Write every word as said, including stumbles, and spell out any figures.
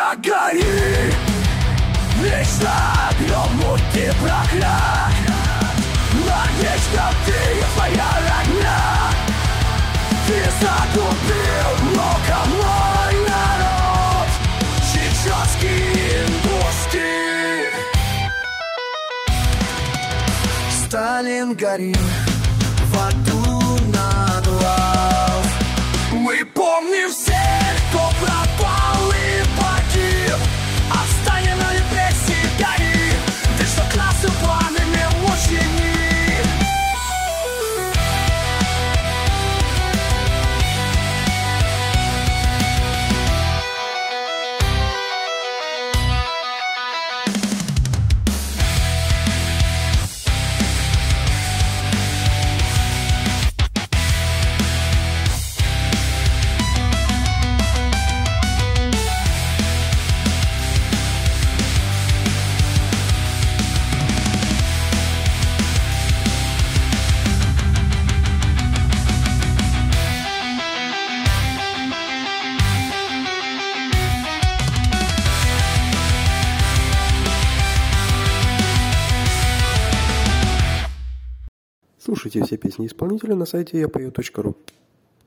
Так гори, вечно огнем мути проклят. Навечно ты твоя родня. Ты загубил много мой народ, чеченский, индусский. Сталин горит в аду наглав. Мы помним всех, кто пропал и погиб. Отстанем на репрессии гори. Ты что классы пламенем учени. Слушайте все песни исполнителя на сайте я пою точка ру.